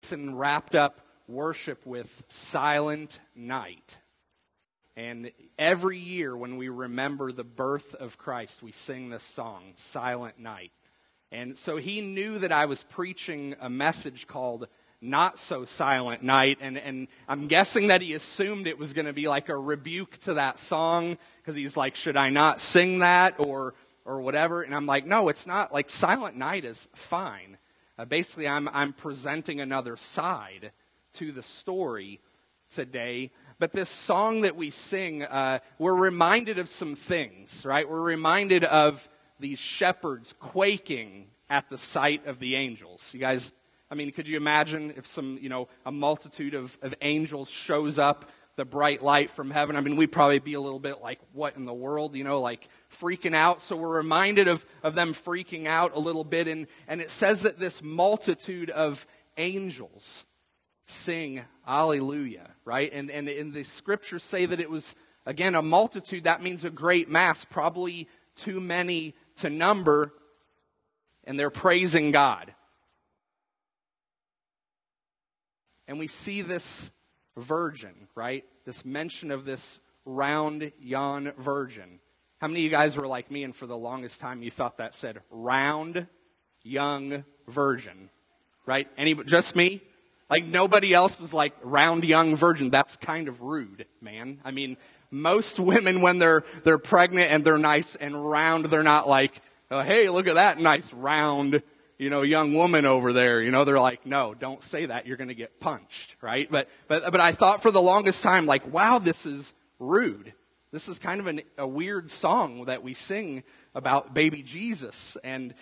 Jason wrapped up worship with Silent Night. And every year when we remember the birth of Christ, we sing this song, Silent Night. And so he knew that I was preaching a message called Not So Silent Night, and I'm guessing that he assumed it was going to be like a rebuke to that song, because he's like, should I not sing that or whatever? And I'm like, no, it's not. Like, Silent Night is fine. Basically, I'm presenting another side to the story today. But this song that we sing, we're reminded of some things, right? We're reminded of these shepherds quaking at the sight of the angels. You guys, I mean, could you imagine if a multitude of angels shows up, the bright light from heaven? I mean, we'd probably be a little bit like, what in the world, like freaking out. So we're reminded of them freaking out a little bit. And it says that this multitude of angels sing Alleluia, right? And the scriptures say that it was, again, a multitude. That means a great mass, probably too many to number, and they're praising God. And we see this virgin, right? This mention of this round, young virgin. How many of you guys were like me, and for the longest time you thought that said round, young virgin, right? Just me? Like, nobody else was like, round, young virgin. That's kind of rude, man. I mean, most women, when they're pregnant and they're nice and round, they're not like, oh, hey, look at that nice round, young woman over there. They're like, no, don't say that. You're going to get punched, right? But I thought for the longest time, like, wow, this is rude. This is kind of a weird song that we sing about baby Jesus.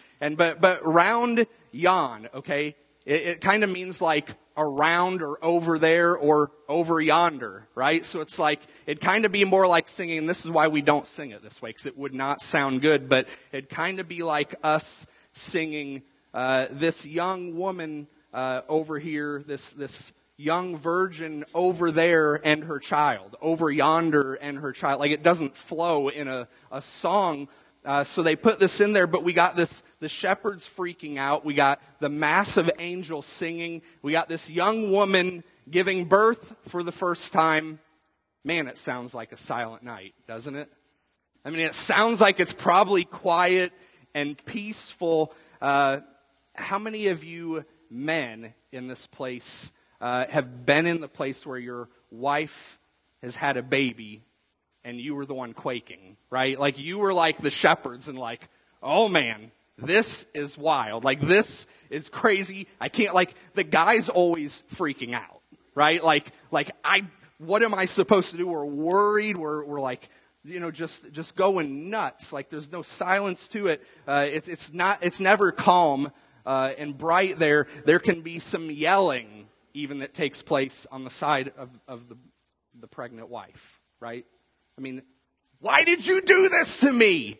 But round, yon, okay? It kind of means like around or over there or over yonder, right? So it's like, it'd kind of be more like singing, and this is why we don't sing it this way, because it would not sound good, but it'd kind of be like us singing this young woman over here, this young virgin over there and her child, over yonder and her child. Like, it doesn't flow in a song. So they put this in there, but we got the shepherds freaking out. We got the massive angels singing. We got this young woman giving birth for the first time. Man, it sounds like a silent night, doesn't it? I mean, it sounds like it's probably quiet and peaceful. How many of you men in this place have been in the place where your wife has had a baby and you were the one quaking, right? Like, you were like the shepherds and like, oh man, this is wild. Like, this is crazy. I can't, like, the guy's always freaking out, right? Like what am I supposed to do? We're worried. We're like, just going nuts. Like, there's no silence to it. It's never calm and bright there. There can be some yelling even that takes place on the side of the pregnant wife, right? I mean, why did you do this to me?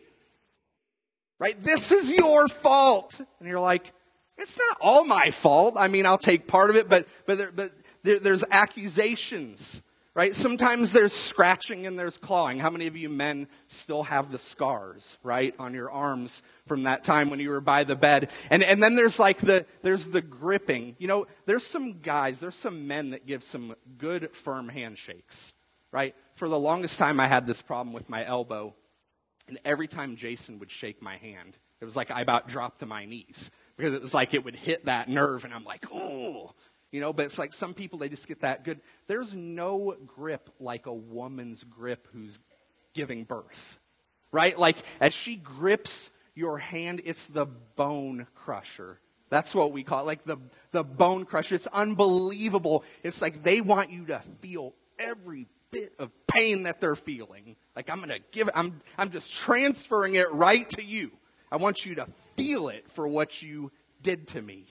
Right? This is your fault. And you're like, it's not all my fault. I mean, I'll take part of it, but there's accusations, right? Sometimes there's scratching and there's clawing. How many of you men still have the scars, right, on your arms from that time when you were by the bed? And then there's like there's the gripping. There's some guys, there's some men that give some good firm handshakes, right? For the longest time, I had this problem with my elbow. And every time Jason would shake my hand, it was like I about dropped to my knees. Because it was like it would hit that nerve, and I'm like, oh. But it's like some people, they just get that good. There's no grip like a woman's grip who's giving birth, right? Like, as she grips your hand, it's the bone crusher. That's what we call it, like the bone crusher. It's unbelievable. It's like they want you to feel every bit of pain that they're feeling. Like, I'm going to give it, I'm just transferring it right to you. I want you to feel it for what you did to me.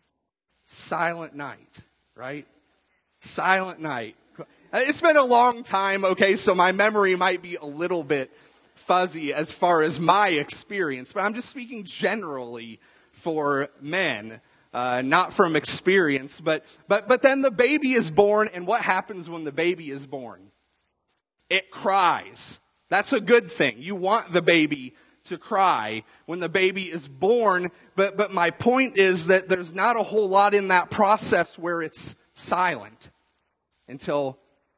Silent night, right? Silent night. It's been a long time, okay, so my memory might be a little bit fuzzy as far as my experience, but I'm just speaking generally for men. Not from experience, but then the baby is born, and what happens when the baby is born? It cries. That's a good thing. You want the baby to cry when the baby is born. But my point is that there's not a whole lot in that process where it's silent until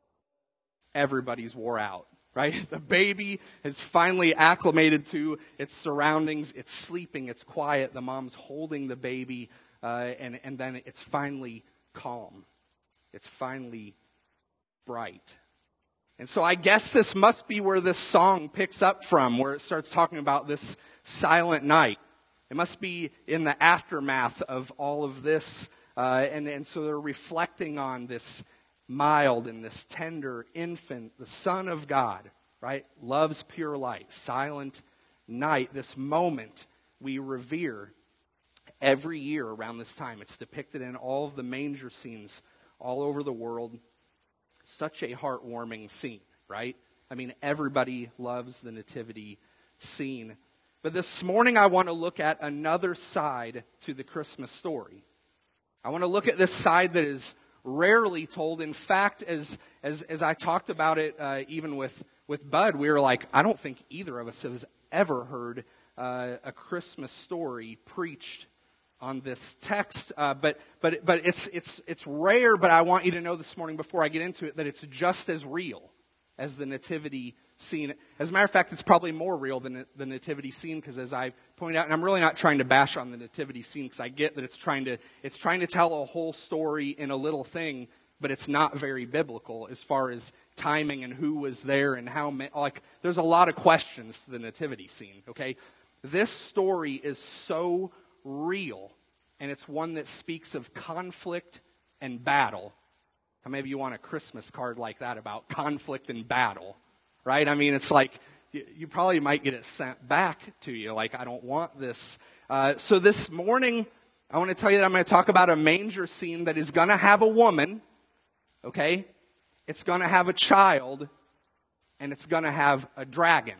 everybody's wore out, right? The baby has finally acclimated to its surroundings. It's sleeping. It's quiet. The mom's holding the baby, and then it's finally calm. It's finally bright. And so I guess this must be where this song picks up from, where it starts talking about this silent night. It must be in the aftermath of all of this. And so they're reflecting on this mild and this tender infant, the Son of God, right? Love's pure light, silent night, this moment we revere every year around this time. It's depicted in all of the manger scenes all over the world. Such a heartwarming scene, right? I mean, everybody loves the nativity scene. But this morning I want to look at another side to the Christmas story. I want to look at this side that is rarely told. In fact, as I talked about it even with Bud, we were like, I don't think either of us has ever heard a Christmas story preached on this text, but it's rare. But I want you to know this morning, before I get into it, that it's just as real as the nativity scene. As a matter of fact, it's probably more real than the nativity scene, because as I pointed out, and I'm really not trying to bash on the nativity scene, because I get that it's trying to tell a whole story in a little thing, but it's not very biblical as far as timing and who was there and how many. Like, there's a lot of questions to the nativity scene. Okay, this story is so real, and it's one that speaks of conflict and battle. How many of you want a Christmas card like that about conflict and battle, right? I mean, it's like you probably might get it sent back to you, like, I don't want this. So this morning, I want to tell you that I'm going to talk about a manger scene that is going to have a woman, okay? It's going to have a child, and it's going to have a dragon.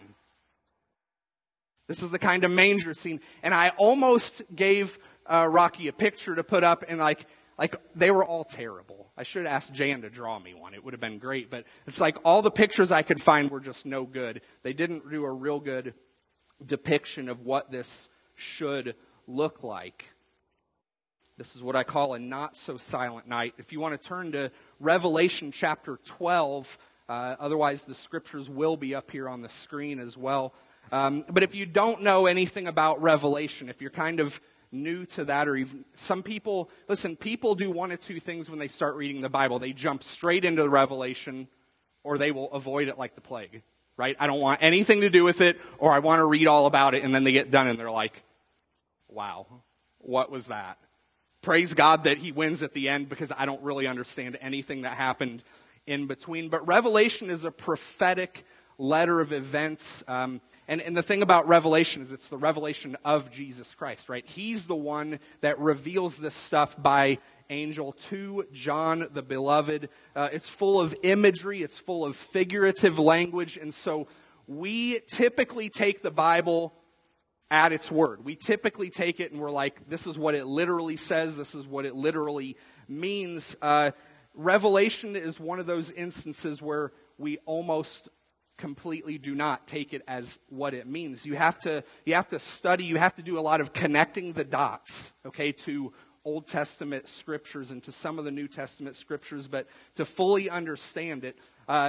This is the kind of manger scene. And I almost gave Rocky a picture to put up, and like they were all terrible. I should have asked Jan to draw me one. It would have been great. But it's like all the pictures I could find were just no good. They didn't do a real good depiction of what this should look like. This is what I call a not-so-silent night. If you want to turn to Revelation chapter 12, otherwise the scriptures will be up here on the screen as well. But if you don't know anything about Revelation, if you're kind of new to that, or even some people, listen, people do one of two things when they start reading the Bible. They jump straight into the Revelation, or they will avoid it like the plague, right? I don't want anything to do with it, or I want to read all about it, and then they get done and they're like, wow, what was that? Praise God that he wins at the end, because I don't really understand anything that happened in between. But Revelation is a prophetic letter of events. And the thing about Revelation is it's the revelation of Jesus Christ, right? He's the one that reveals this stuff by angel to John the Beloved. It's full of imagery. It's full of figurative language. And so we typically take the Bible at its word. We typically take it and we're like, this is what it literally says. This is what it literally means. Revelation is one of those instances where we almost completely do not take it as what it means. You have to study, you have to do a lot of connecting the dots, okay, to Old Testament scriptures and to some of the New Testament scriptures, but to fully understand it.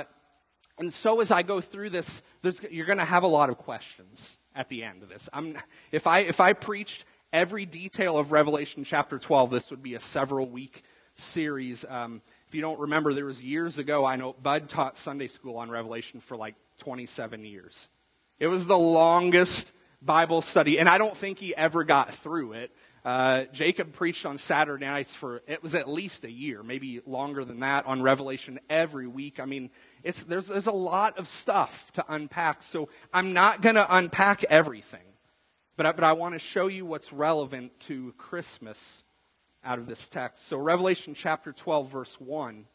And so as I go through this, you're going to have a lot of questions at the end of this. If I preached every detail of Revelation chapter 12, this would be a several-week series. If you don't remember, there was years ago, I know Bud taught Sunday school on Revelation for like 27 years. It was the longest Bible study, and I don't think he ever got through it. Jacob preached on Saturday nights it was at least a year, maybe longer than that, on Revelation every week. I mean, there's a lot of stuff to unpack, so I'm not going to unpack everything. But I want to show you what's relevant to Christmas out of this text. So Revelation chapter 12, verse 1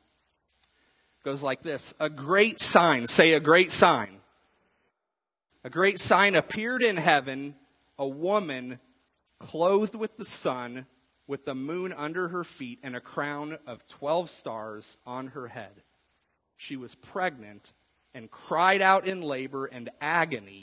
goes like this. A great sign, say a great sign. A great sign appeared in heaven, a woman clothed with the sun, with the moon under her feet, and a crown of 12 stars on her head. She was pregnant and cried out in labor and agony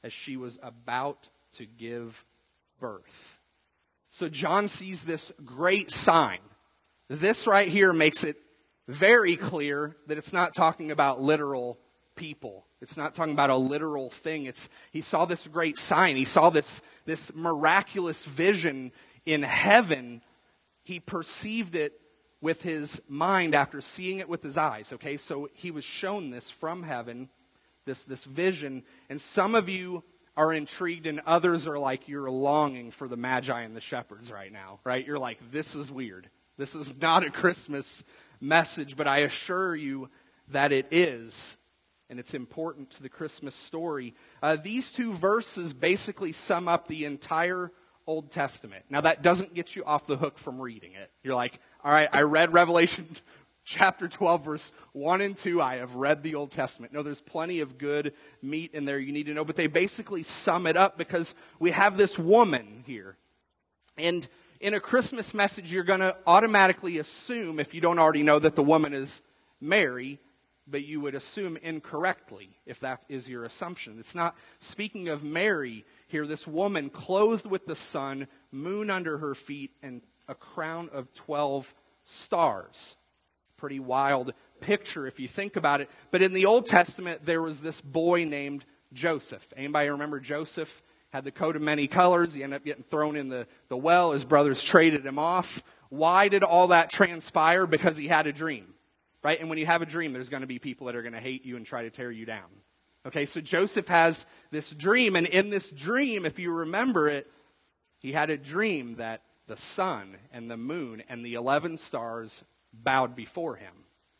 as she was about to give birth. So John sees this great sign. This right here makes it very clear that it's not talking about literal people. It's not talking about a literal thing. He saw this great sign. He saw this miraculous vision in heaven. He perceived it with his mind after seeing it with his eyes. Okay, so he was shown this from heaven, this vision. And some of you are intrigued and others are like, you're longing for the Magi and the shepherds right now, right? You're like, this is weird. This is not a Christmas message, but I assure you that it is. And it's important to the Christmas story. These two verses basically sum up the entire Old Testament. Now, that doesn't get you off the hook from reading it. You're like, all right, I read Revelation chapter 12, verse 1 and 2. I have read the Old Testament. No, there's plenty of good meat in there you need to know. But they basically sum it up because we have this woman here. And in a Christmas message, you're going to automatically assume, if you don't already know, that the woman is Mary, but you would assume incorrectly if that is your assumption. It's not speaking of Mary here, this woman clothed with the sun, moon under her feet, and a crown of 12 stars. Pretty wild picture if you think about it. But in the Old Testament, there was this boy named Joseph. Anybody remember Joseph? Had the coat of many colors. He ended up getting thrown in the well. His brothers traded him off. Why did all that transpire? Because he had a dream. Right? And when you have a dream, there's going to be people that are going to hate you and try to tear you down. Okay, so Joseph has this dream, and in this dream, if you remember it, he had a dream that the sun and the moon and the 11 stars bowed before him.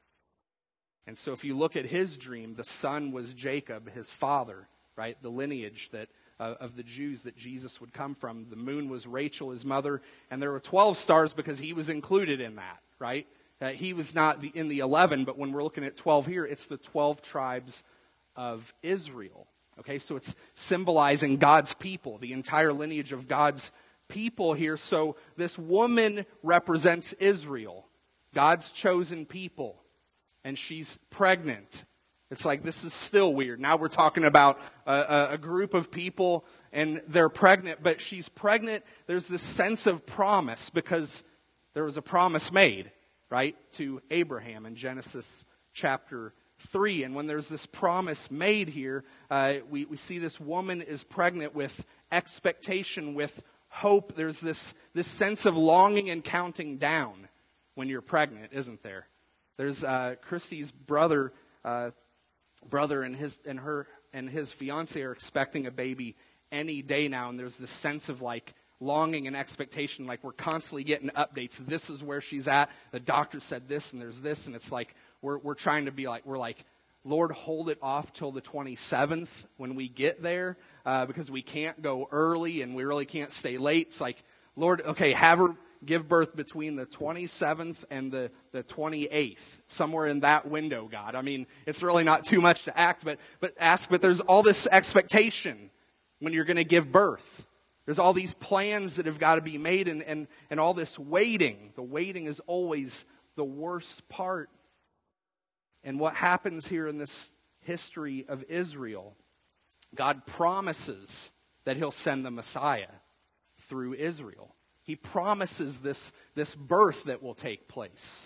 And so if you look at his dream, the sun was Jacob, his father, right? The lineage that of the Jews that Jesus would come from. The moon was Rachel, his mother, and there were 12 stars because he was included in that, right? He was not in the 11, but when we're looking at 12 here, it's the 12 tribes of Israel. Okay, so it's symbolizing God's people, the entire lineage of God's people here. So this woman represents Israel, God's chosen people, and she's pregnant. It's like, this is still weird. Now we're talking about a group of people, and they're pregnant, but she's pregnant. There's this sense of promise because there was a promise made, right, to Abraham in Genesis chapter 3. And when there's this promise made here, we see this woman is pregnant with expectation, with hope. There's this sense of longing and counting down when you're pregnant, isn't there? There's Christy's brother and his fiance are expecting a baby any day now, and there's this sense of like longing and expectation, like we're constantly getting updates. This is where she's at. The doctor said this, and there's this, and it's like we're trying to be like, we're like, Lord, hold it off till the 27th when we get there, because we can't go early and we really can't stay late. It's like, Lord, okay, have her give birth between the 27th and the 28th, somewhere in that window, God. I mean, it's really not too much to ask, but there's all this expectation when you're going to give birth. There's all these plans that have got to be made and all this waiting. The waiting is always the worst part. And what happens here in this history of Israel, God promises that he'll send the Messiah through Israel. He promises this birth that will take place.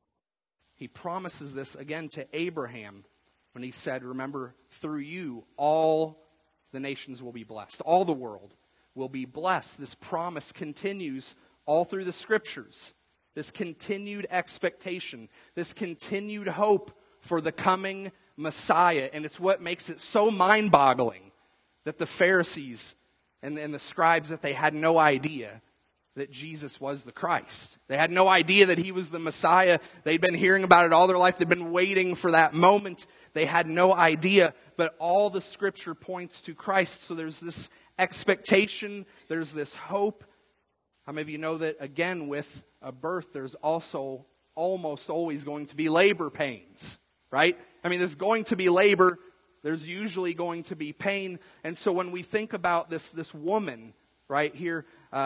He promises this again to Abraham when he said, remember, through you all the nations will be blessed. All the world will be blessed. This promise continues all through the scriptures. This continued expectation, this continued hope for the coming Messiah. And it's what makes it so mind-boggling that the Pharisees and the scribes, that they had no idea that Jesus was the Christ. They had no idea that he was the Messiah. They'd been hearing about it all their life. They'd been waiting for that moment. They had no idea, but all the scripture points to Christ. So there's this expectation, there's this hope. How many of you know that, again, with a birth, there's also almost always going to be labor pains, right? I mean, there's going to be labor. There's usually going to be pain. And so when we think about this woman right here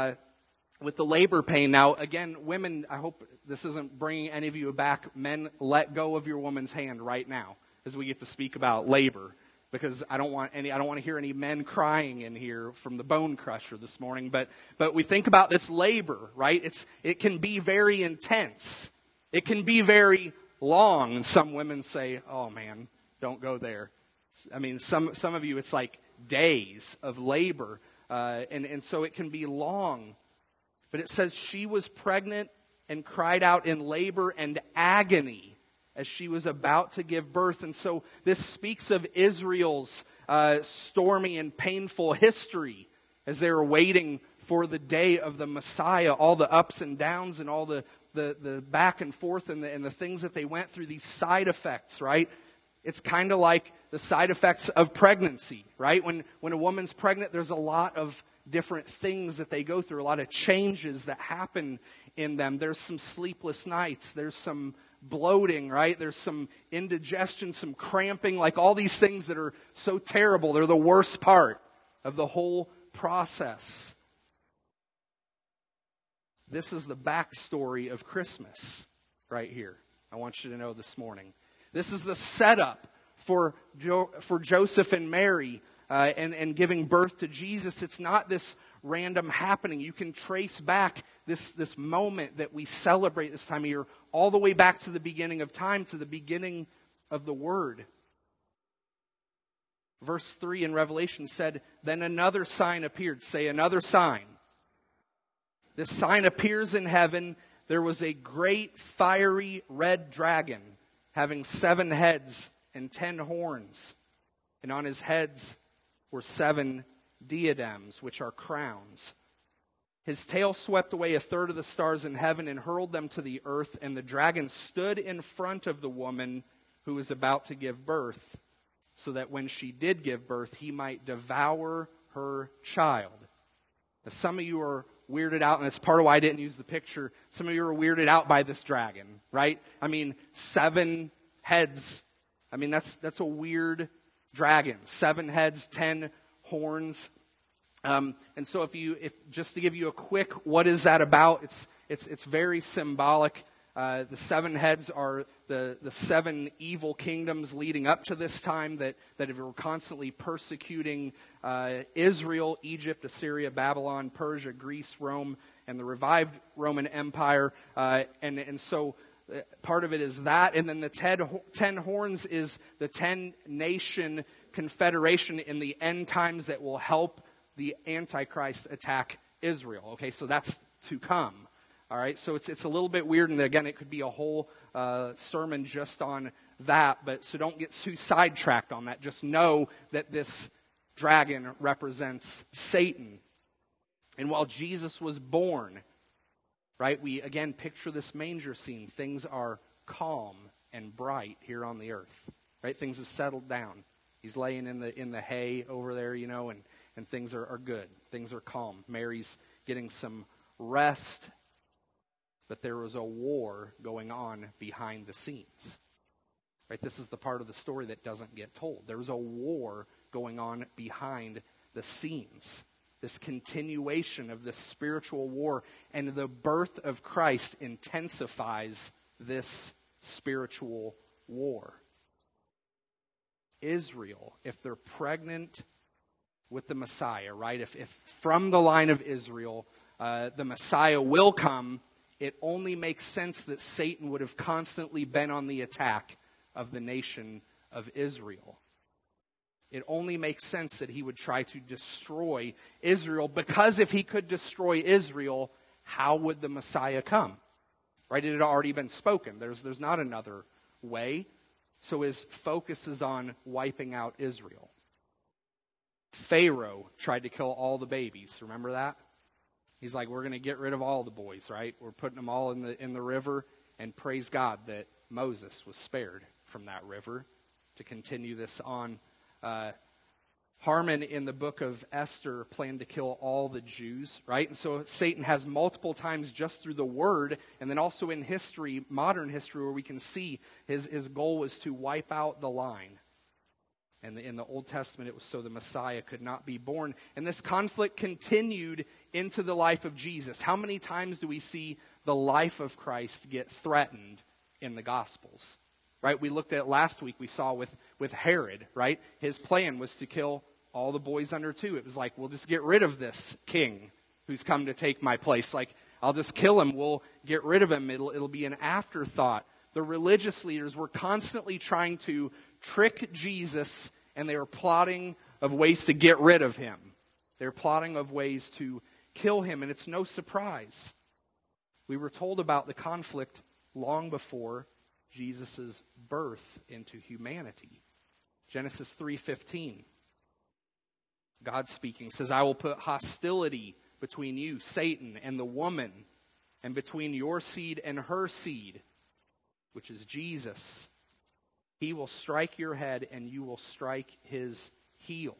with the labor pain, now, again, women, I hope this isn't bringing any of you back. Men, let go of your woman's hand right now as we get to speak about labor. because I don't want to hear any men crying in here from the Bone Crusher this morning. But we think about this labor, right? It can be very intense. It can be very long. And some women say, "Oh man, don't go there." I mean, some of you, it's like days of labor, and so it can be long. But it says she was pregnant and cried out in labor and agony as she was about to give birth. And so this speaks of Israel's stormy and painful history as they were waiting for the day of the Messiah, all the ups and downs and all the back and forth and the things that they went through, these side effects, right? It's kind of like the side effects of pregnancy, right? When a woman's pregnant, there's a lot of different things that they go through, a lot of changes that happen in them. There's some sleepless nights. There's some bloating, right? There's some indigestion, some cramping, like all these things that are so terrible. They're the worst part of the whole process. This is the backstory of Christmas right here. I want you to know this morning. This is the setup for Joseph and Mary and giving birth to Jesus. It's not this random happening. You can trace back this moment that we celebrate this time of year all the way back to the beginning of time, to the beginning of the Word. Verse 3 in Revelation said, "Then another sign appeared." Say, another sign. This sign appears in heaven. There was a great fiery red dragon having 7 heads and 10 horns. And on his heads were 7 diadems, which are crowns. His tail swept away a third of the stars in heaven and hurled them to the earth. And the dragon stood in front of the woman who was about to give birth, so that when she did give birth, he might devour her child. Now, some of you are weirded out, and it's part of why I didn't use the picture. Some of you are weirded out by this dragon, right? I mean, 7 heads. I mean, that's a weird dragon. 7 heads, 10 horns. And so if just to give you a quick, what is that about? It's very symbolic. The 7 heads are the 7 evil kingdoms leading up to this time that were constantly persecuting Israel, Egypt, Assyria, Babylon, Persia, Greece, Rome, and the revived Roman Empire. And so part of it is that. And then the 10 horns is the 10-nation confederation in the end times that will help the Antichrist attack Israel. Okay, so that's to come. All right, so it's a little bit weird, and again, it could be a whole sermon just on that, but so don't get too sidetracked on that. Just know that this dragon represents Satan. And while Jesus was born, right, we again picture this manger scene. Things are calm and bright here on the earth, right? Things have settled down. He's laying in the hay over there, you know, and things are good. Things are calm. Mary's getting some rest. But there was a war going on behind the scenes. Right? This is the part of the story that doesn't get told. There was a war going on behind the scenes. This continuation of this spiritual war. And the birth of Christ intensifies this spiritual war. Israel, if they're pregnant with the Messiah, right? If from the line of Israel, the Messiah will come, it only makes sense that Satan would have constantly been on the attack of the nation of Israel. It only makes sense that he would try to destroy Israel, because if he could destroy Israel, how would the Messiah come? Right? It had already been spoken. There's not another way. So his focus is on wiping out Israel. Pharaoh tried to kill all the babies. Remember that? He's like, we're going to get rid of all the boys, right? We're putting them all in the river, and praise God that Moses was spared from that river to continue this on. Haman in the book of Esther planned to kill all the Jews, right? And so Satan has multiple times just through the word, and then also in history, modern history, where we can see his goal was to wipe out the line. And in the Old Testament, it was so the Messiah could not be born. And this conflict continued into the life of Jesus. How many times do we see the life of Christ get threatened in the Gospels? right? We looked at last week, we saw with Herod, right? His plan was to kill all the boys under 2. It was like, we'll just get rid of this king who's come to take my place. Like, I'll just kill him. We'll get rid of him. It'll be an afterthought. The religious leaders were constantly trying to trick Jesus, and they were plotting of ways to get rid of him. They're plotting of ways to kill him, and it's no surprise. We were told about the conflict long before Jesus' birth into humanity. Genesis 3:15. God speaking says, I will put hostility between you, Satan, and the woman, and between your seed and her seed, which is Jesus. He will strike your head, and you will strike his heel.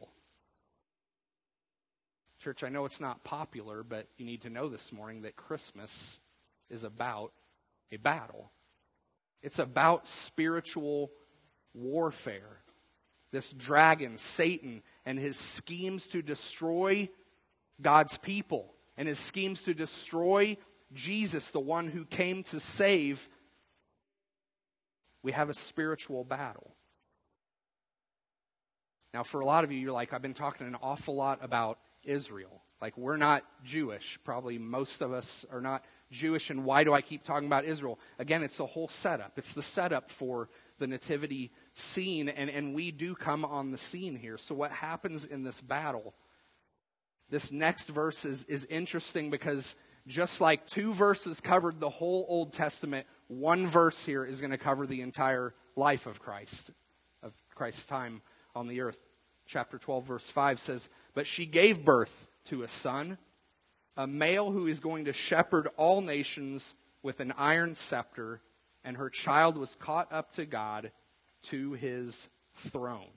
Church, I know it's not popular, but you need to know this morning that Christmas is about a battle. It's about spiritual warfare. This dragon, Satan, and his schemes to destroy God's people, and his schemes to destroy Jesus, the one who came to save, we have a spiritual battle. Now, for a lot of you, you're like, I've been talking an awful lot about Israel. Like, we're not Jewish. Probably most of us are not Jewish, and why do I keep talking about Israel? Again, it's the whole setup. It's the setup for the nativity scene, and we do come on the scene here. So what happens in this battle? This next verse is interesting because just like 2 verses covered the whole Old Testament, 1 verse here is going to cover the entire life of Christ's time on the earth. Chapter 12, verse 5 says, but she gave birth to a son, a male who is going to shepherd all nations with an iron scepter, and her child was caught up to God, to his throne.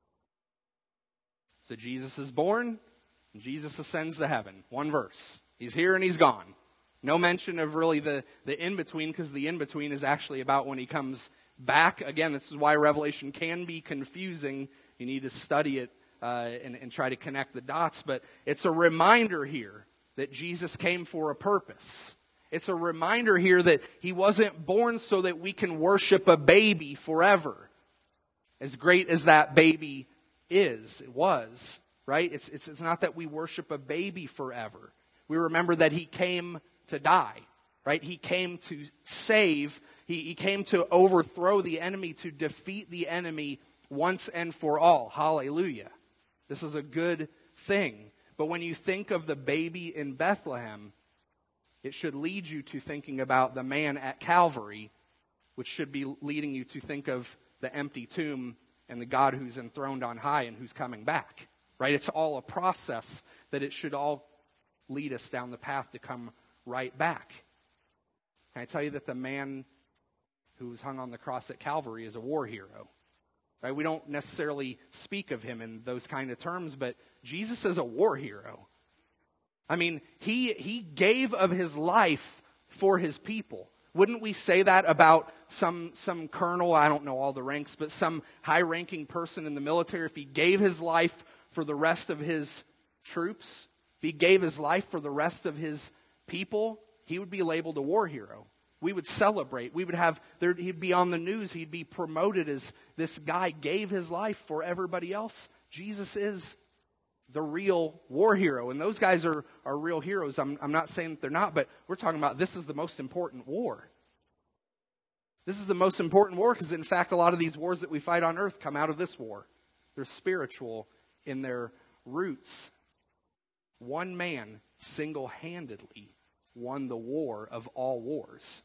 So Jesus is born, and Jesus ascends to heaven. 1 verse. He's here and he's gone. No mention of really the in-between, because the in-between is actually about when he comes back. Again, this is why Revelation can be confusing. You need to study it and try to connect the dots. But it's a reminder here that Jesus came for a purpose. It's a reminder here that he wasn't born so that we can worship a baby forever. As great as that baby was, right? It's not that we worship a baby forever. We remember that he came to die, right? He came to save. He came to overthrow the enemy, to defeat the enemy once and for all. Hallelujah. This is a good thing. But when you think of the baby in Bethlehem, it should lead you to thinking about the man at Calvary, which should be leading you to think of the empty tomb and the God who's enthroned on high and who's coming back, right? It's all a process that it should all lead us down the path to come right back. Can I tell you that the man who was hung on the cross at Calvary is a war hero? Right? We don't necessarily speak of him in those kind of terms, but Jesus is a war hero. I mean, he gave of his life for his people. Wouldn't we say that about some colonel, I don't know all the ranks, but some high-ranking person in the military? If he gave his life for the rest of his troops, if he gave his life for the rest of his people, he would be labeled a war hero. We would celebrate. He'd be on the news. He'd be promoted as this guy gave his life for everybody else. Jesus is the real war hero. And those guys are real heroes. I'm not saying that they're not, but we're talking about this is the most important war. This is the most important war because, in fact, a lot of these wars that we fight on earth come out of this war. They're spiritual in their roots. One man single-handedly won the war of all wars.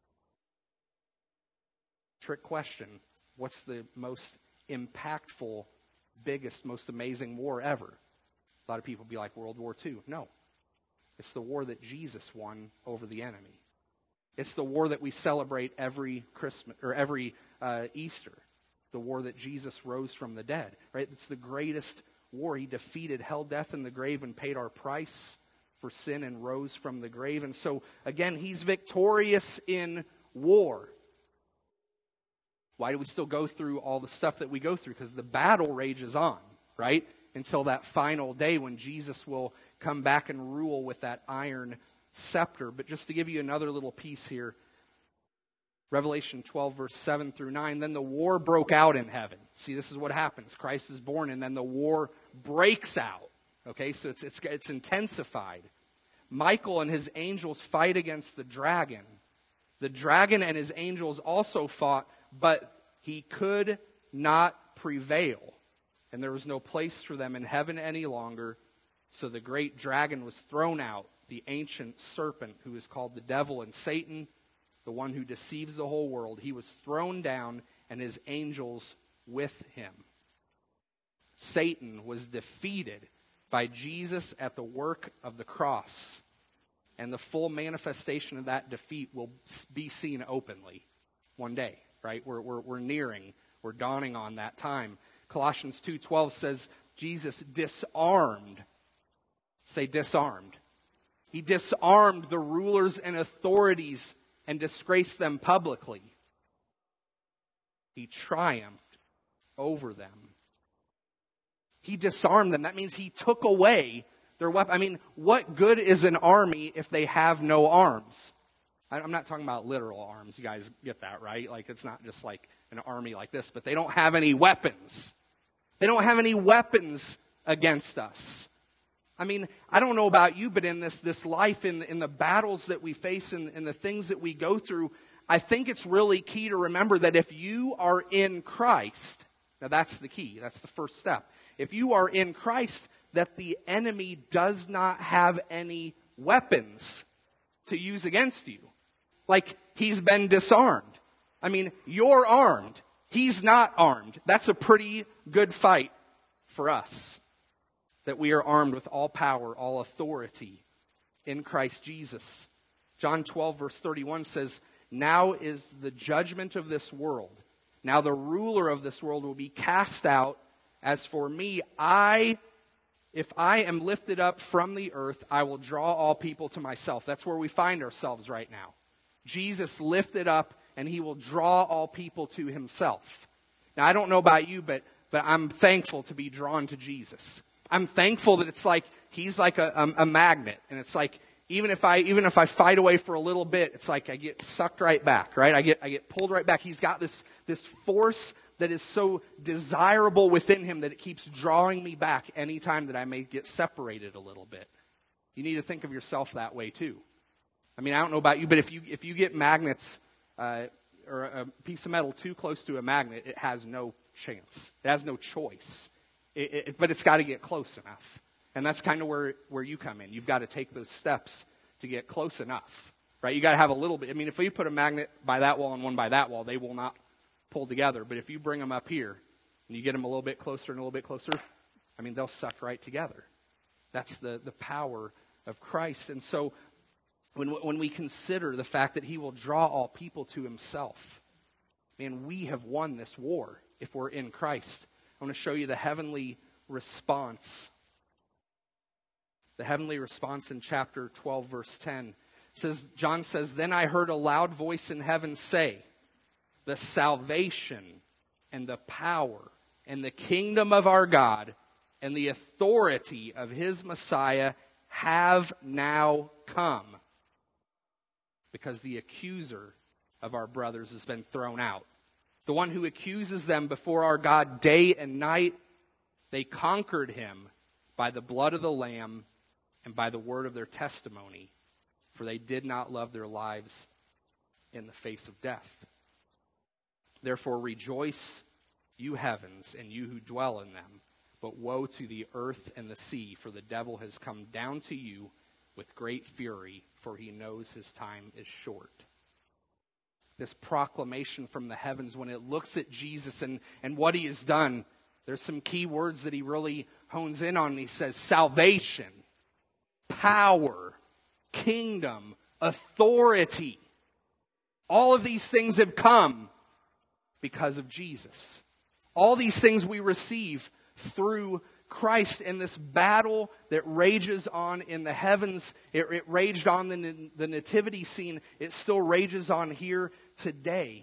Trick question. What's the most impactful, biggest, most amazing war ever? A lot of people be like World War II. No. It's the war that Jesus won over the enemy. It's the war that we celebrate every Christmas or every Easter. The war that Jesus rose from the dead. Right? It's the greatest war. He defeated hell, death, and the grave and paid our price for sin and rose from the grave. And so, again, he's victorious in war. Why do we still go through all the stuff that we go through? Because the battle rages on, right? Until that final day when Jesus will come back and rule with that iron scepter. But just to give you another little piece here, Revelation 12, verse 7 through 9, then the war broke out in heaven. See, this is what happens. Christ is born, and then the war breaks out. Okay, so it's intensified. Michael and his angels fight against the dragon. The dragon and his angels also fought, but he could not prevail. And there was no place for them in heaven any longer. So the great dragon was thrown out, the ancient serpent who is called the devil and Satan, the one who deceives the whole world. He was thrown down, and his angels with him. Satan was defeated by Jesus at the work of the cross. And the full manifestation of that defeat will be seen openly one day, right? We're nearing, we're dawning on that time. Colossians 2:12 says Jesus disarmed. Say disarmed. He disarmed the rulers and authorities and disgraced them publicly. He triumphed over them. He disarmed them. That means he took away their weapon. I mean, what good is an army if they have no arms? I'm not talking about literal arms. You guys get that, right? Like, it's not just like an army like this, but they don't have any weapons. They don't have any weapons against us. I mean, I don't know about you, but in this life, in the battles that we face, in the things that we go through, I think it's really key to remember that if you are in Christ, now that's the key, that's the first step. If you are in Christ, that the enemy does not have any weapons to use against you. Like, he's been disarmed. I mean, you're armed. He's not armed. That's a pretty good fight for us. That we are armed with all power, all authority in Christ Jesus. John 12, verse 31 says, now is the judgment of this world. Now the ruler of this world will be cast out. As for me, if I am lifted up from the earth, I will draw all people to myself. That's where we find ourselves right now. Jesus lifted up, and he will draw all people to himself. Now, I don't know about you, but I'm thankful to be drawn to Jesus. I'm thankful that it's like he's like a magnet, and it's like even if I fight away for a little bit, it's like I get sucked right back, right? I get pulled right back. He's got this force that is so desirable within him that it keeps drawing me back anytime that I may get separated a little bit. You need to think of yourself that way too. I mean, I don't know about you, but if you get magnets or a piece of metal too close to a magnet, it has no chance. It has no choice. But it's got to get close enough. And that's kind of where you come in. You've got to take those steps to get close enough, right? You got to have a little bit. I mean, if you put a magnet by that wall and one by that wall, they will not pull together. But if you bring them up here and you get them a little bit closer and a little bit closer, I mean, they'll suck right together. That's the power of Christ. And so when we consider the fact that he will draw all people to himself, man, we have won this war if we're in Christ. I want to show you the heavenly response. The heavenly response in chapter 12, verse 10. John says, then I heard a loud voice in heaven say, the salvation and the power and the kingdom of our God and the authority of his Messiah have now come. Because the accuser of our brothers has been thrown out. The one who accuses them before our God day and night, they conquered him by the blood of the Lamb and by the word of their testimony, for they did not love their lives in the face of death. Therefore rejoice, you heavens, and you who dwell in them. But woe to the earth and the sea, for the devil has come down to you with great fury, for he knows his time is short. This proclamation from the heavens, when it looks at Jesus and what he has done, there's some key words that he really hones in on. He says salvation, power, kingdom, authority. All of these things have come because of Jesus. All these things we receive through Christ. In this battle that rages on in the heavens, it raged on the nativity scene. It still rages on here today.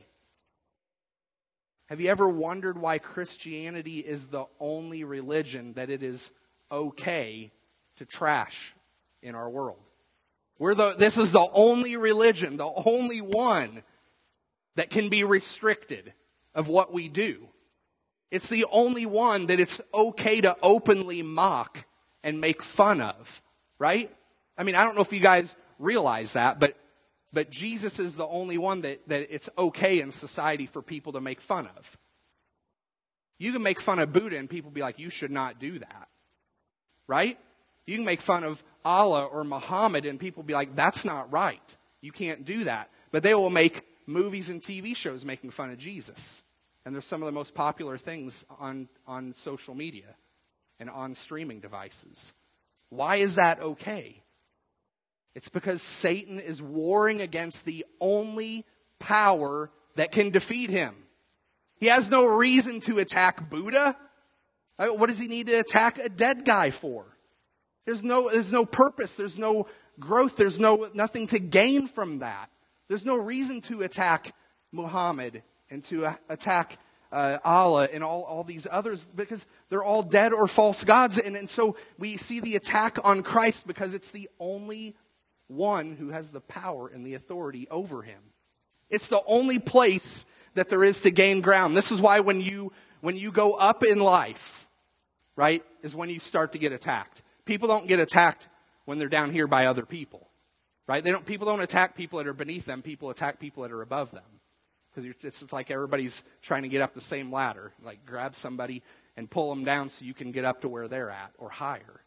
Have you ever wondered why Christianity is the only religion that it is okay to trash in our world? This is the only religion, the only one that can be restricted of what we do. It's the only one that it's okay to openly mock and make fun of, right? I mean, I don't know if you guys realize that, but Jesus is the only one that it's okay in society for people to make fun of. You can make fun of Buddha and people be like, you should not do that, right? You can make fun of Allah or Muhammad and people be like, that's not right. You can't do that. But they will make movies and TV shows making fun of Jesus. And they're some of the most popular things on social media and on streaming devices. Why is that okay? It's because Satan is warring against the only power that can defeat him. He has no reason to attack Buddha. What does he need to attack a dead guy for? There's no purpose. There's no growth. There's nothing to gain from that. There's no reason to attack Muhammad and to attack Allah and all these others because they're all dead or false gods. And so we see the attack on Christ because it's the only one who has the power and the authority over him. It's the only place that there is to gain ground. This is why when you go up in life, right, is when you start to get attacked. People don't get attacked when they're down here by other people, right? People don't attack people that are beneath them. People attack people that are above them. Because it's like everybody's trying to get up the same ladder. Like grab somebody and pull them down so you can get up to where they're at or higher.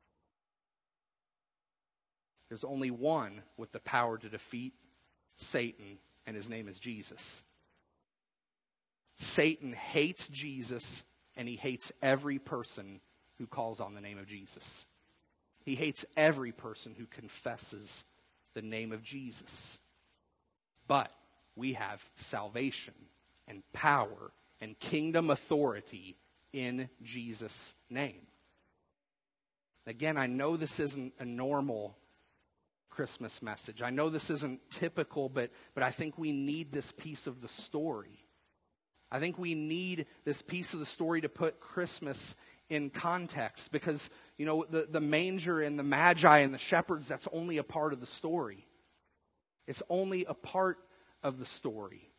There's only one with the power to defeat Satan, and his name is Jesus. Satan hates Jesus, and he hates every person who calls on the name of Jesus. He hates every person who confesses the name of Jesus. But we have salvation and power and kingdom authority in Jesus' name. Again, I know this isn't a normal Christmas message. I know this isn't typical, but I think we need this piece of the story. I think we need this piece of the story to put Christmas in context because, you know, the manger and the magi and the shepherds, that's only a part of the story. It's only a part of the story.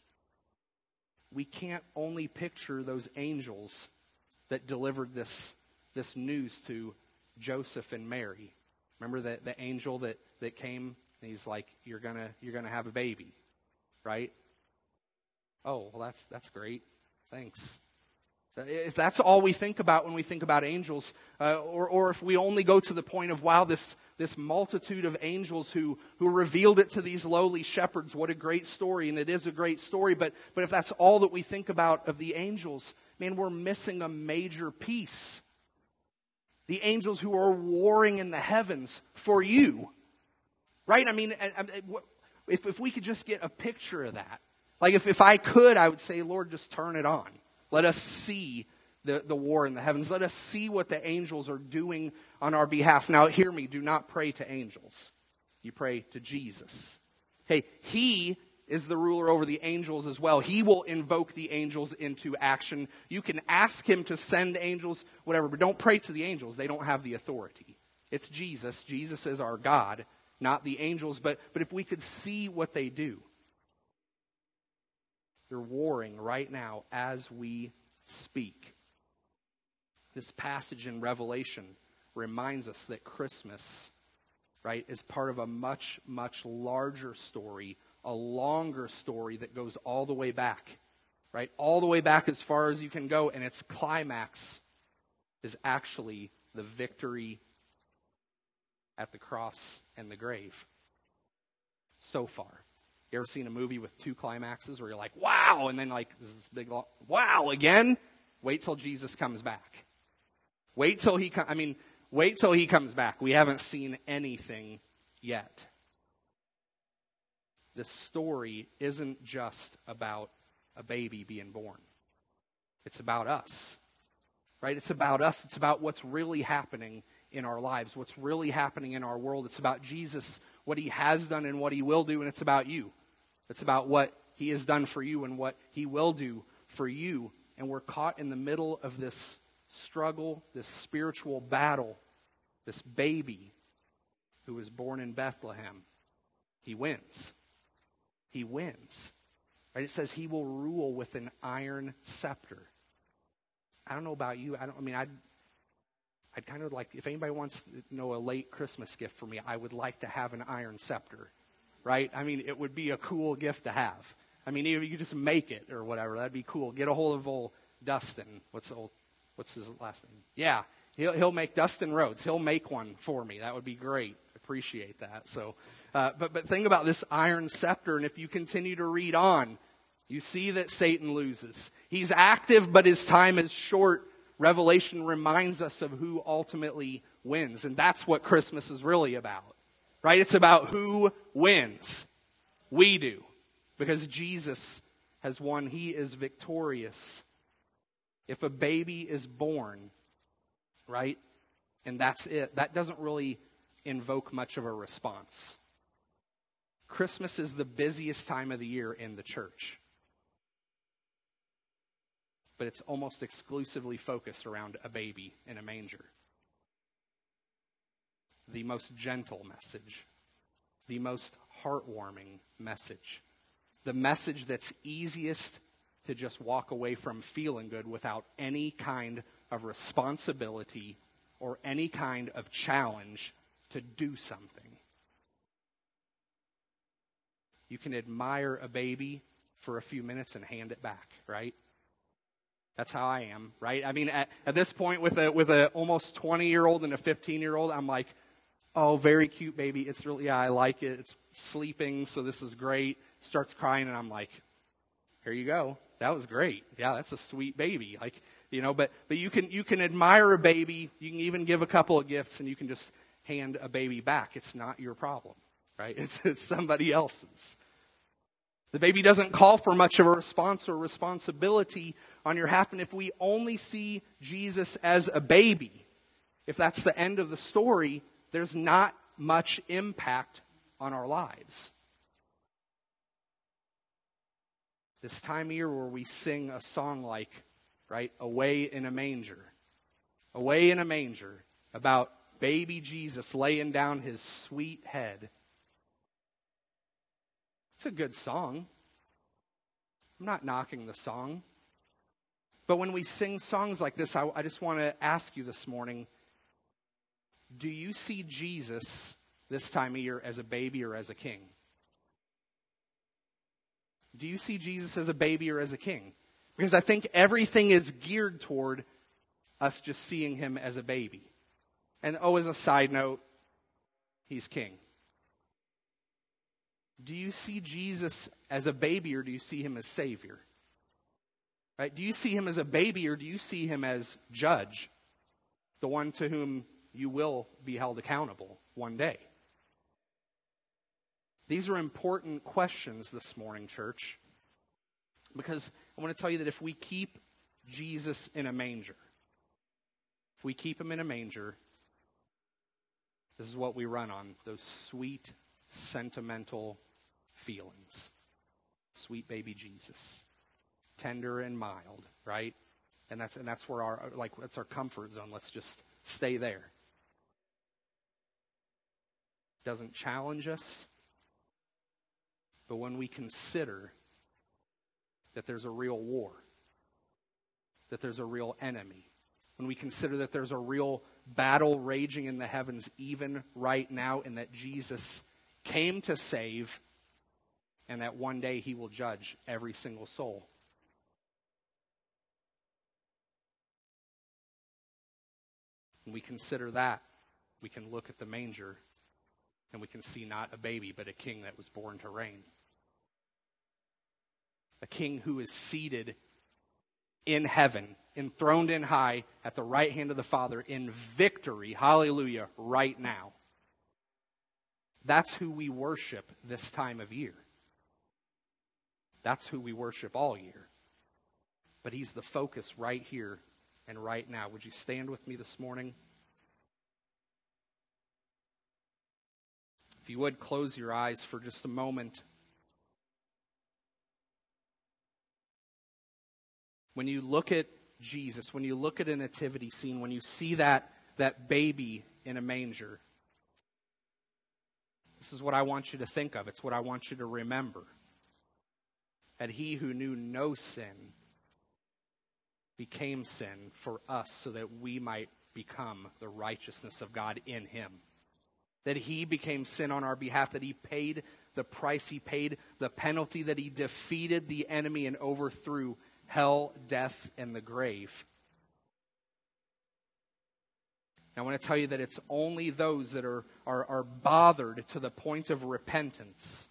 We can't only picture those angels that delivered this news to Joseph and Mary. Remember the angel that came and he's like, you're gonna have a baby, right? Oh, well that's great. Thanks. If that's all we think about when we think about angels, or if we only go to the point of, wow, this multitude of angels who revealed it to these lowly shepherds, what a great story, and it is a great story, but if that's all that we think about of the angels, man, we're missing a major piece. The angels who are warring in the heavens for you, right? I mean, if we could just get a picture of that. Like if I could, I would say, Lord, just turn it on. Let us see the war in the heavens. Let us see what the angels are doing on our behalf. Now, hear me. Do not pray to angels. You pray to Jesus. Okay, he is the ruler over the angels as well. He will invoke the angels into action. You can ask him to send angels, whatever, but don't pray to the angels. They don't have the authority. It's Jesus. Jesus is our God, not the angels. But if we could see what they do. They're warring right now as we speak. This passage in Revelation reminds us that Christmas, right, is part of a much, much larger story, a longer story that goes all the way back, right? All the way back as far as you can go, and its climax is actually the victory at the cross and the grave. So far. You ever seen a movie with two climaxes where you're like, wow, and then like this big, wow, again? Wait till Jesus comes back. Wait till he comes back. We haven't seen anything yet. This story isn't just about a baby being born. It's about us, right? It's about us. It's about what's really happening in our lives, what's really happening in our world. It's about Jesus, what he has done and what he will do, and it's about you. It's about what he has done for you and what he will do for you. And we're caught in the middle of this struggle, this spiritual battle, this baby who was born in Bethlehem. He wins. He wins. Right? It says he will rule with an iron scepter. I don't know about you. I'd kind of like, if anybody wants a late Christmas gift for me, I would like to have an iron scepter, right? I mean, it would be a cool gift to have. I mean, if you could just make it or whatever, that'd be cool. Get a hold of old Dustin. What's his last name? Yeah, he'll make Dustin Rhodes. He'll make one for me. That would be great. Appreciate that. So, but think about this iron scepter, and if you continue to read on, you see that Satan loses. He's active, but his time is short. Revelation reminds us of who ultimately wins. And that's what Christmas is really about. Right? It's about who wins. We do. Because Jesus has won. He is victorious. If a baby is born, right? And that's it. That doesn't really invoke much of a response. Christmas is the busiest time of the year in the church. But it's almost exclusively focused around a baby in a manger. The most gentle message, the most heartwarming message, the message that's easiest to just walk away from feeling good without any kind of responsibility or any kind of challenge to do something. You can admire a baby for a few minutes and hand it back, right? That's how I am, right? I mean, at this point with a almost 20-year-old and a 15-year-old, I'm like, oh, very cute baby. It's really, yeah, I like it. It's sleeping, so this is great. Starts crying, and I'm like, here you go. That was great. Yeah, that's a sweet baby. Like, but you can admire a baby. You can even give a couple of gifts, and you can just hand a baby back. It's not your problem, right? It's somebody else's. The baby doesn't call for much of a response or responsibility on your behalf. And if we only see Jesus as a baby, if that's the end of the story, there's not much impact on our lives. This time of year where we sing a song like, right, Away in a Manger. Away in a Manger, about baby Jesus laying down his sweet head. It's a good song. I'm not knocking the song. But when we sing songs like this, I just want to ask you this morning, do you see Jesus this time of year as a baby or as a king? Do you see Jesus as a baby or as a king? Because I think everything is geared toward us just seeing him as a baby. And as a side note, he's king. Do you see Jesus as a baby or do you see him as Savior? Right? Do you see him as a baby or do you see him as judge? The one to whom you will be held accountable one day. These are important questions this morning, church. Because I want to tell you that if we keep Jesus in a manger, if we keep him in a manger, this is what we run on, those sweet, sentimental feelings. Sweet baby Jesus. Tender and mild, right? And that's where that's our comfort zone. Let's just stay there. Doesn't challenge us. But when we consider that there's a real war, that there's a real enemy, when we consider that there's a real battle raging in the heavens even right now, and that Jesus came to save, and that one day he will judge every single soul. When we consider that, we can look at the manger and we can see not a baby, but a king that was born to reign. A king who is seated in heaven, enthroned in high at the right hand of the Father in victory, hallelujah, right now. That's who we worship this time of year. That's who we worship all year. But he's the focus right here and right now. Would you stand with me this morning? If you would, close your eyes for just a moment. When you look at Jesus, when you look at a nativity scene, when you see that baby in a manger, this is what I want you to think of. It's what I want you to remember. that he who knew no sin became sin for us so that we might become the righteousness of God in him. That he became sin on our behalf, that he paid the price, he paid the penalty, that he defeated the enemy and overthrew hell, death, and the grave. I want to tell you that it's only those that are bothered to the point of repentance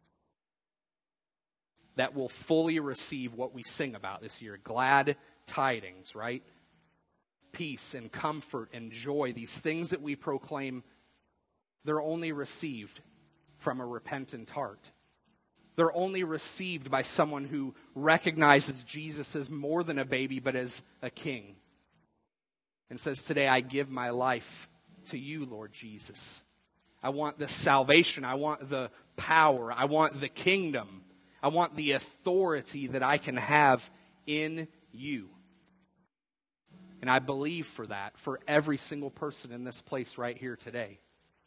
that will fully receive what we sing about this year. Glad tidings, right? Peace and comfort and joy, these things that we proclaim, they're only received from a repentant heart. They're only received by someone who recognizes Jesus as more than a baby, but as a king. And says, today I give my life to you, Lord Jesus. I want the salvation. I want the power. I want the kingdom. I want the authority that I can have in you. And I believe for that, for every single person in this place right here today.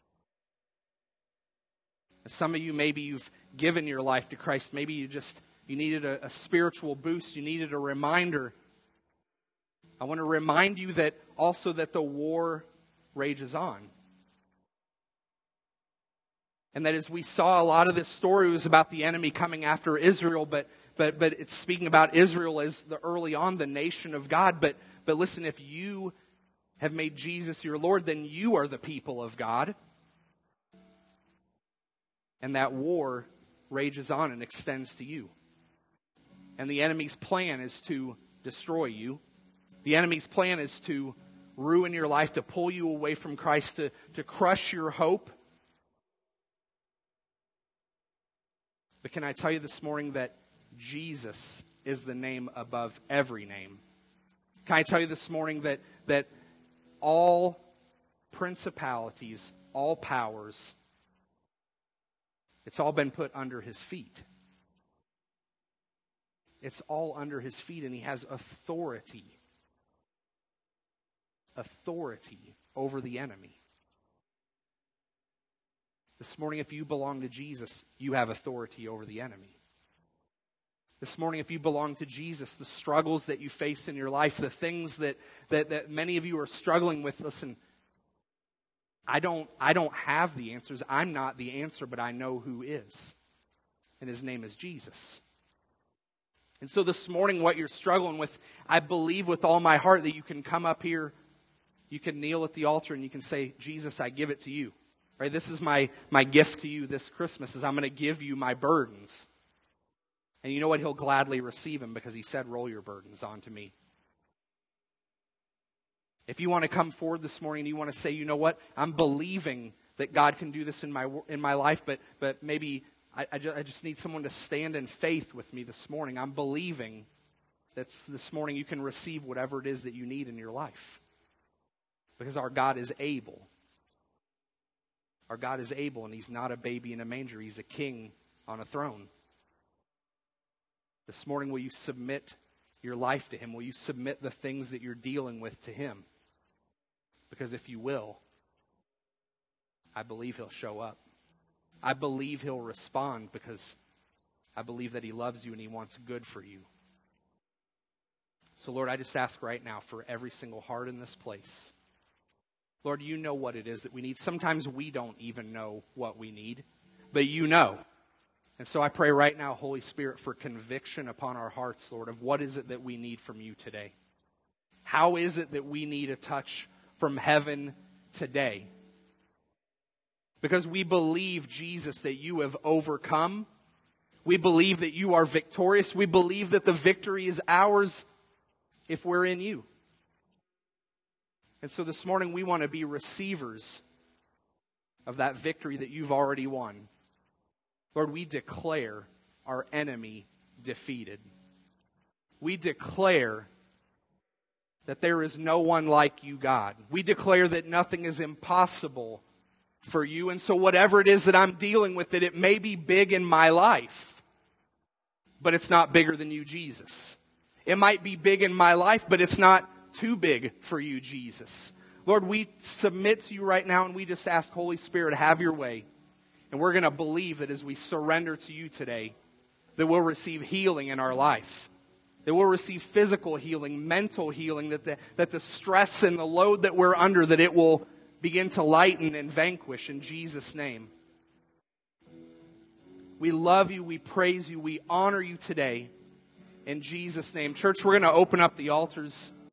Some of you, maybe you've given your life to Christ. Maybe you needed a spiritual boost. You needed a reminder. I want to remind you that also that the war rages on. And that as we saw, a lot of this story was about the enemy coming after Israel, but it's speaking about Israel as early on the nation of God. But listen, if you have made Jesus your Lord, then you are the people of God. And that war rages on and extends to you. And the enemy's plan is to destroy you. The enemy's plan is to ruin your life, to pull you away from Christ, to crush your hope. But can I tell you this morning that Jesus is the name above every name? Can I tell you this morning that all principalities, all powers, it's all been put under his feet. It's all under his feet, and he has authority. Authority over the enemy. This morning, if you belong to Jesus, you have authority over the enemy. This morning, if you belong to Jesus, the struggles that you face in your life, the things that many of you are struggling with, listen, I don't have the answers. I'm not the answer, but I know who is. And his name is Jesus. And so this morning, what you're struggling with, I believe with all my heart that you can come up here, you can kneel at the altar and you can say, Jesus, I give it to you. Right? This is my gift to you this Christmas, is I'm going to give you my burdens. And you know what? He'll gladly receive them because he said, roll your burdens onto me. If you want to come forward this morning and you want to say, you know what? I'm believing that God can do this in my life, but maybe I just need someone to stand in faith with me this morning. I'm believing that this morning you can receive whatever it is that you need in your life. Because our God is able. Our God is able, and he's not a baby in a manger. He's a king on a throne. This morning, will you submit your life to him? Will you submit the things that you're dealing with to him? Because if you will, I believe he'll show up. I believe he'll respond because I believe that he loves you and he wants good for you. So Lord, I just ask right now for every single heart in this place. Lord, you know what it is that we need. Sometimes we don't even know what we need, but you know. And so I pray right now, Holy Spirit, for conviction upon our hearts, Lord, of what is it that we need from you today. How is it that we need a touch from heaven today? Because we believe, Jesus, that you have overcome. We believe that you are victorious. We believe that the victory is ours if we're in you. And so this morning we want to be receivers of that victory that you've already won. Lord, we declare our enemy defeated. We declare that there is no one like you, God. We declare that nothing is impossible for you. And so whatever it is that I'm dealing with, that it may be big in my life, but it's not bigger than you, Jesus. It might be big in my life, but it's not too big for you, Jesus. Lord, we submit to you right now and we just ask, Holy Spirit, have your way. And we're going to believe that as we surrender to you today, that we'll receive healing in our life. That we'll receive physical healing, mental healing, that the stress and the load that we're under, that it will begin to lighten and vanquish in Jesus' name. We love you, we praise you, we honor you today in Jesus' name. Church, we're going to open up the altars